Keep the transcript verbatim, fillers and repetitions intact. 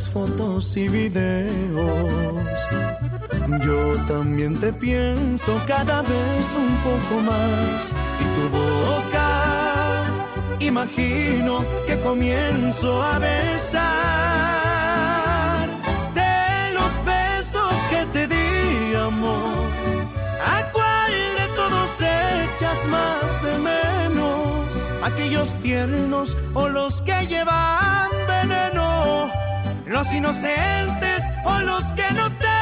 fotos y videos. Yo también te pienso cada vez un poco más, y tu boca imagino que comienzo a besar. De los besos que te di, amor, ¿a cuál de todos echas más de menos? ¿Aquellos tiernos o los que llevan veneno? ¿Los inocentes o los que no te